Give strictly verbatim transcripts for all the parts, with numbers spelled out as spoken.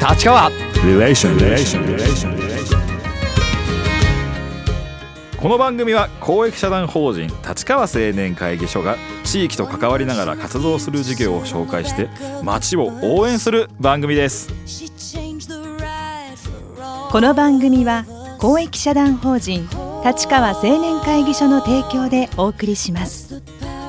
立川リレーションリレーションリレーション。この番組は公益社団法人立川青年会議所が地域と関わりながら活動する事業を紹介して町を応援する番組です。 この番組は公益社団法人立川青年会議所の提供でお送りします。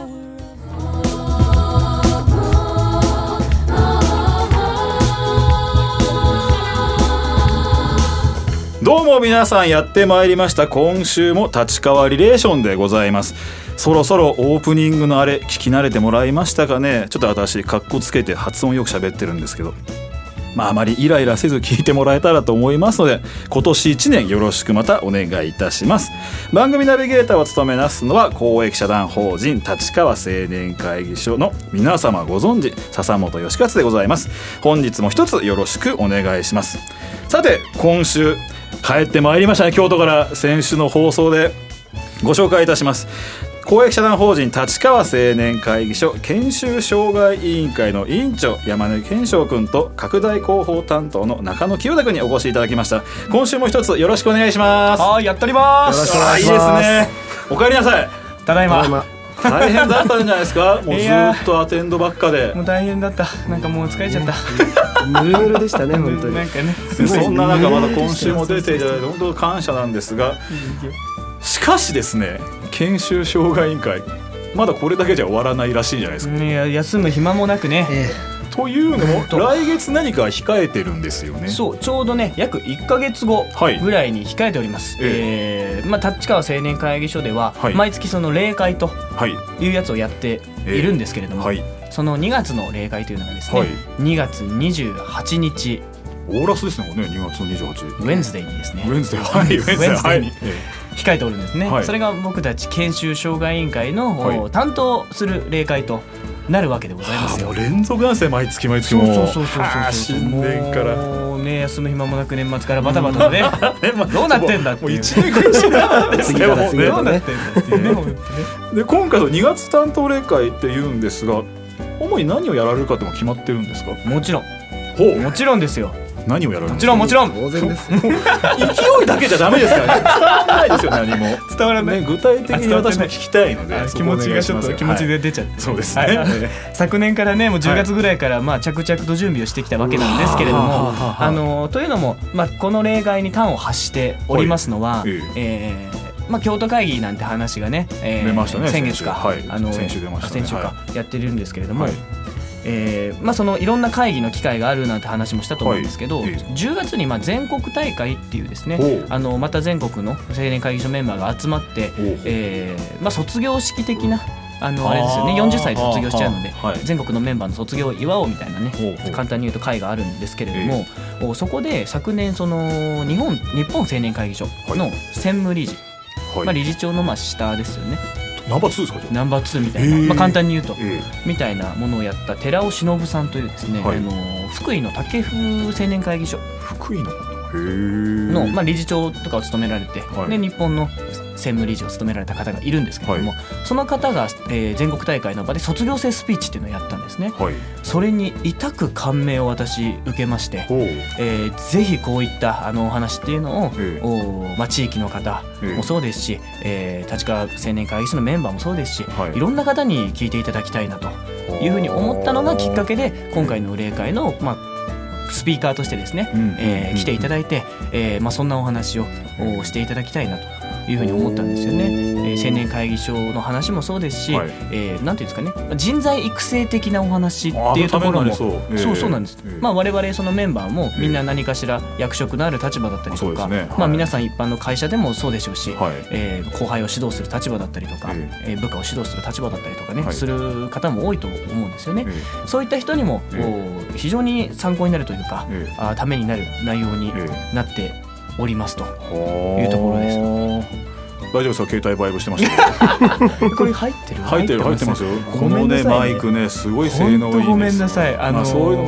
どうも皆さん、やってまいりました。今週も立川リレーションでございます。そろそろオープニングのあれ聞き慣れてもらいましたかね。ちょっと私カッコつけて発音よく喋ってるんですけど、まああまりイライラせず聞いてもらえたらと思いますので、今年いちねんよろしくまたお願いいたします。番組ナビゲーターを務めますのは公益社団法人立川青年会議所の皆様ご存知笹本義勝でございます。本日も一つよろしくお願いします。さて、今週帰ってまいりましたね。京都から。先週の放送でご紹介いたします。公益社団法人立川青年会議所研修障害委員会の委員長山根健翔君と拡大広報担当の中野清田君にお越しいただきました。今週も一つよろしくお願いします。 はい、やっております。 よろしくお願いします。いいですね。お帰りなさい。 ただいま。 大変だったんじゃないですか。もうずっとアテンドばっかで。 もう大変だった。なんかもう疲れちゃった。 ぬるぬるでしたね本当に。 なんかね。 そんな中まだ今週も出ていただいて本当感謝なんですが、しかしですね、研修障害委員会まだこれだけじゃ終わらないらしいじゃないですか。 いや、休む暇もなくね、ええというのも来月何か控えてるんですよね。 そう、ちょうどね約いっかげつごぐらいに控えております。はい、えーまあ、立川青年会議所では、はい、毎月その例会というやつをやっているんですけれども、はい、そのにがつの例会というのがですね、はい、にがつにじゅうはちにちオーラスですね。にがつのにじゅうはちウェンズデーにですね、 ウェンズデー、はい、ウェンズデーに控えておるんですね。はい、それが僕たち研修障害委員会の、はい、担当する例会となるわけでございますよ。 もう連続なんですね。毎月毎月もそうそうそうそうそう新年からもうね、休む暇もなく年末からバタバタとねどうなってんだっていう、もういちねん苦しいなんですね。 どうなってんだっていうね。 で、今回のにがつ担当例会っていうんですが、主に何をやられるかっても決まってるんですか。 もちろん。 ほう、 もちろんですよ。 何をやられるんですか。 もちろんもちろん当然です。 勢いだけじゃダメですからね。伝わらないですよ。何も伝わらない、 ね、具体的に私も聞きたいので、 気持ちがちょっと気持ちで出ちゃって、 はい、そうですね、はい、 昨年からねもうじゅうがつぐらいから、まあ、着々と準備をしてきたわけなんですけれども、あのというのも、まあ、この例外に端を発しておりますのは、はい、えーまあ、京都会議なんて話がね、えー、 出ましたね。 先月か、 はい、 あの先週出ましたね。 先週か、はい、やってるんですけれども、はい、えーまあ、そのいろんな会議の機会があるなんて話もしたと思うんですけど、はい、じゅうがつにまあ全国大会っていうですね、あのまた全国の青年会議所メンバーが集まって、えーまあ、卒業式的なあのあれですよね、よんじゅっさいで卒業しちゃうので、はい、全国のメンバーの卒業を祝おうみたいなね、簡単に言うと会があるんですけれども、えー、そこで昨年その日本日本青年会議所の専務理事、はい、まあ、理事長のまあ下ですよね。 ナンバーツーですか。 ナンバーツーみたいな、まあ、簡単に言うと、えー、みたいなものをやった寺尾忍さんというですね、はい、あの福井の武風青年会議所福井のの、まあ、理事長とかを務められて、はい、で日本の専務理事を務められた方がいるんですけれども、はい、その方が、えー、全国大会の場で卒業生スピーチっていうのをやったんですね。はい、それに痛く感銘を私受けまして、えー、ぜひこういったあのお話っていうのを、えーまあ、地域の方もそうですし、えー、立川青年会議所のメンバーもそうですし、はい、いろんな方に聞いていただきたいなというふうに思ったのがきっかけで、今回の例会の、まあ、スピーカーとしてですね、うんえー、来ていただいて、えーまあ、そんなお話をしていただきたいなというふうに思ったんですよね。えー、青年会議所の話もそうですし、はい、えー、なんていうんですかね、人材育成的なお話っていうところもそう、えー、そうそうなんです。えーまあ、我々そのメンバーもみんな何かしら役職のある立場だったりとか、えーね、はい、まあ、皆さん一般の会社でもそうでしょうし、はい、えー、後輩を指導する立場だったりとか、えー、部下を指導する立場だったりとかね、はい、する方も多いと思うんですよね。えー、そういった人にも、えー、非常に参考になるというか、えー、あためになる内容になっておりますというところです。 大丈夫ですか。携帯バイブしてましたけどこれ入ってる入ってる入ってますよ。このねマイクねすごい性能いいです。 本当ごめんなさい。あのーまあ、そういうのね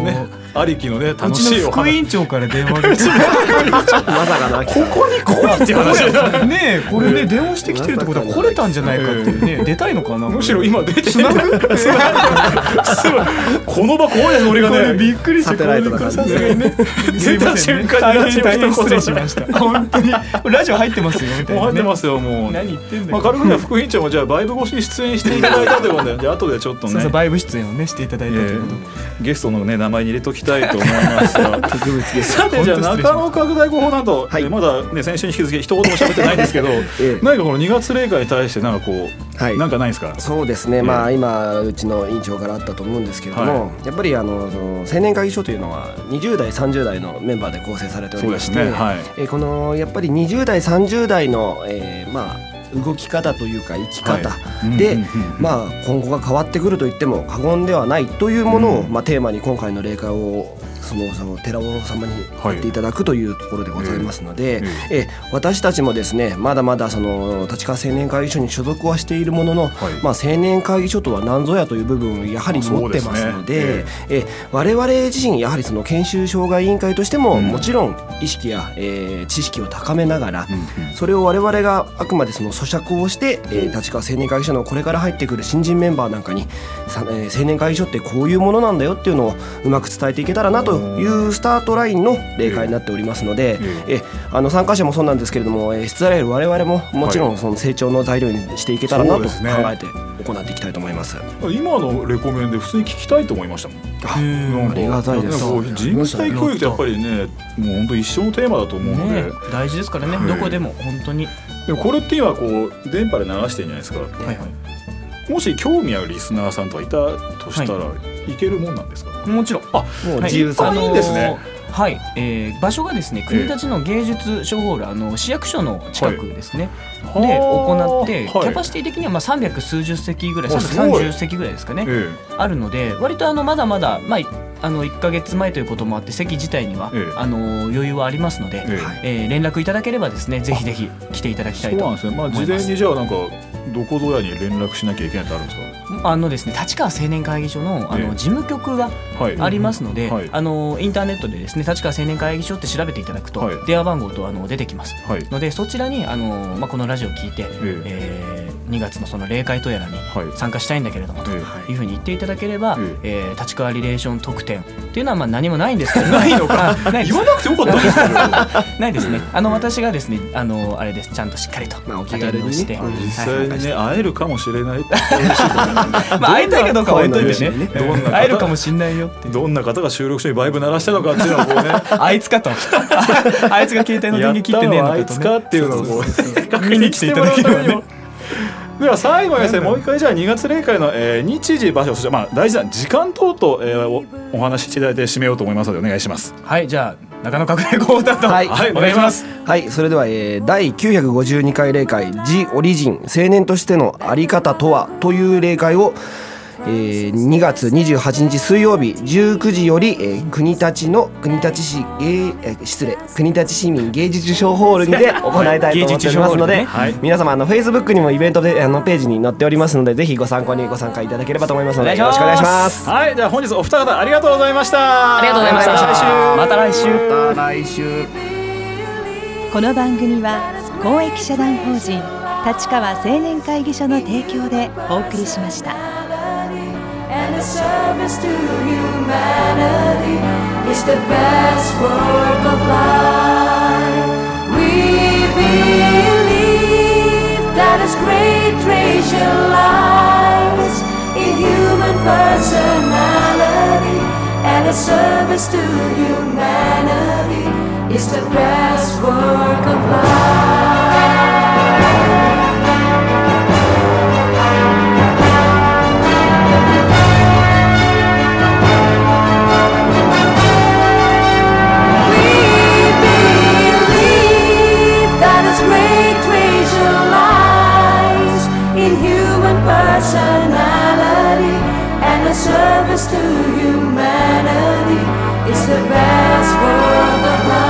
ありきのね楽しいお話。 うちの副委員長から電話が来てまさかなここに来いって話ねえこれね電話してきてるってことは来れたんじゃないかっていうね、出たいのかな。 むしろ今出てるこの場怖いです俺がねびっくりして、 サテライトな感じでさすがにね出た瞬間に大変大変失礼しました本当にラジオ入ってますよみたいな、ね、 もう入ってますよもう。 何言ってんだよ、 まあ、軽くね副委員長もじゃあバイブ越しに出演していただいたということでじゃあ後でちょっとねそうそうバイブ出演をねしていただいたということで、 えー、ゲストのね名前に入れときたいと思いますが特別です。 さてじゃあ中野拡大広報など、 はいえーまだね先週に引き続き一言も喋ってないんですけど、 ええ何かこのにがつ例会に対してなんかこう、 はいなんかないですか。 そうですね、 ええまあ、今うちの委員長からあったと思うんですけれども、 はやっぱりあのその青年会議所というのはにじゅう代さんじゅう代のメンバーで構成されておりまして、 そうですねはいえーこのやっぱりにじゅう代さんじゅう代の、えーまあ動き方というか生き方はいで、 うんうんうんまあ、今後が変わってくると言っても過言ではないというものを、 うんまあ、テーマに今回の例会をそのその寺尾様にやっていただくというところでございますので、 えええ私たちもですねまだまだその立川青年会議所に所属はしているものの、 はいまあ、青年会議所とは何ぞやという部分をやはり持ってますので、 そうですねえ我々自身やはりその研修障害委員会としても、 うんもちろん意識や、えー知識を高めながら、 うんうんそれを我々があくまでその咀嚼をして、えー立川青年会議所のこれから入ってくる新人メンバーなんかにさ、えー青年会議所ってこういうものなんだよっていうのをうまく伝えていけたらなというスタートラインの例会になっておりますので、 ええーあの参加者もそうなんですけれども、えー、出題我々ももちろんその成長の材料にしていけたらなと考そうですねえて行っていきたいと思います。 今のレコメンで普通に聞きたいと思いましたもん。なんかありがたいです。 なんかこう人材教育ってやっぱりねもう本当一生のテーマだと思うので、 ね大事ですからね、 はいどこでも本当に、 でもこれって今こう電波で流してるんじゃないですか。 はいはいもし興味あるリスナーさんとかいたとしたら、い、けるもんなんですか。 もちろんあ、 もうはい自由さあいいんですね。 はい、えー場所がですね国立の芸術小ホール、あの市役所の近くですね、 はいで行って、 はいキャパシティ的にはまあさんびゃく数十席ぐらい、 あすごいさんびゃくさんじゅう席ぐらいですかね、 えあるので割とあのまだまだ、まあ、あのいっかげつまえということもあって席自体には、 ええあの余裕はありますので、 えええー連絡いただければですねぜひぜひ来ていただきそうたいと思います。 なんですね。まあ事前にじゃあなんかどこぞやに連絡しなきゃいけないってあるんですあのですね立川青年会議所のあのええ事務局がか。はい。 ありますので、 はいあのインターネットでですね立川青年会議所って調べていただくと、 はい電話番号とあの出てきますはい。 のでそちらにあの、まあ、このラジオを聞いて、 えええーにがつのその例会とやらにはい。 参加したいんだけれどもとえいうふうに言っていただければ、 ええー立川リレーション特典っていうのはまあ何もないんですけどないのかあないです言わなくてよかったんですけど。 ないですねあの私がですねあのあれですちゃんとしっかりとまあお気アテ軽にねンドして、 うん実際はいにね会えるかもしれないってまあ会いたいかどうかは置いといてねどんな会えるかもしんないよっていうどんな方が収録所にバイブ鳴らしたのかっていうのをこうねあいつかとあいつが携帯の電源切ってねえのかとねやったのはあいつかっていうのをこう確見に来ていただければね。 では最後にですねもう一回じゃあにがつ例会の、えー、日時場所そしてまあ大事な時間等々、えー、お, お話ししていただいて締めようと思いますのでお願いします。 はいじゃあ中野拡大講談と、 はいはいお願いします。 はい、それでは、えー、だいきゅうひゃくごじゅうにかい例会「ジ・オリジン青年としてのあり方とは」という例会を、えー、にがつにじゅうはちにち水曜日じゅうくじより、えー、国立の国立市芸、えー、失礼国立市民芸術小ホールにて行いたいと思っておりますので、 芸術小ホールでねはい皆様あの Facebook にもイベントであのページに載っておりますのでぜひご参考にご参加いただければと思いますのでお願いしますよろしくお願いします。 はいじゃあ本日お二方ありがとうございました。 ありがとうございましたまた来週また来週。 この番組は公益社団法人立川青年会議所の提供でお送りしました。 And the service to humanity is the best work of life. We believe that His great treasure lies in human personality, and the service to humanity is the best work of life. Personality and a service to humanity is the best work of life.